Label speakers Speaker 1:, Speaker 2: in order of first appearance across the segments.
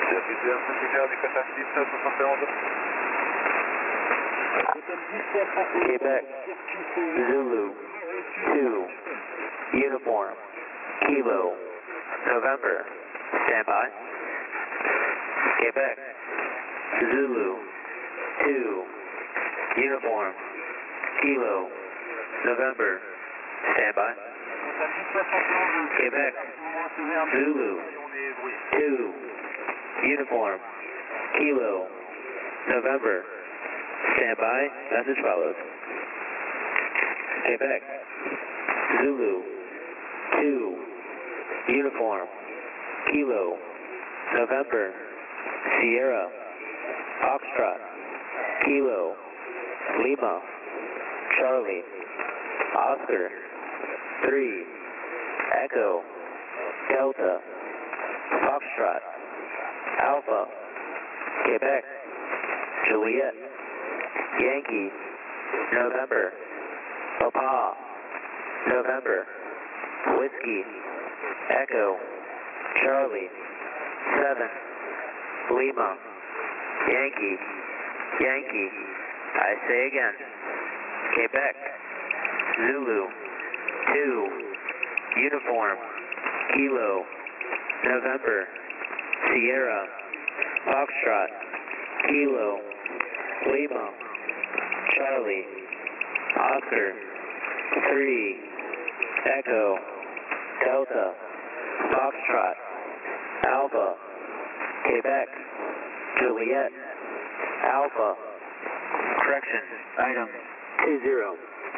Speaker 1: Quebec, Zulu, 2, uniform, Kilo, November, standby. Quebec, Zulu, 2, uniform, Kilo, November, standby. Quebec, Zulu, 2, uniform, Kilo, November, standby, message follows. Quebec, Zulu, 2, uniform, Kilo, November, Sierra, Foxtrot, Kilo, Lima, Charlie, Oscar, 3, Echo, Delta, Foxtrot, Alpha, Quebec, Juliet, Yankee, November, Papa, November, Whiskey, Echo, Charlie, 7, Lima, Yankee, Yankee, I say again, Quebec, Zulu, 2, uniform, Kilo, November, Sierra, Foxtrot, Kilo, Lima, Charlie, Oscar, 3, Echo, Delta, Foxtrot, Alpha, Quebec, Juliet, Alpha, correction, item 20.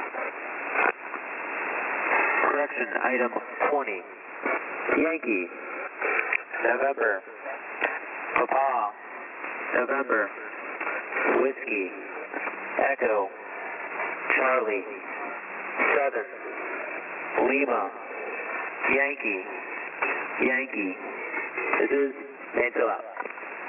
Speaker 1: Correction, item 20. Yankee, November, Papa, November, Whiskey, Echo, Charlie, 7, Lima, Yankee, Yankee. This is Angel out.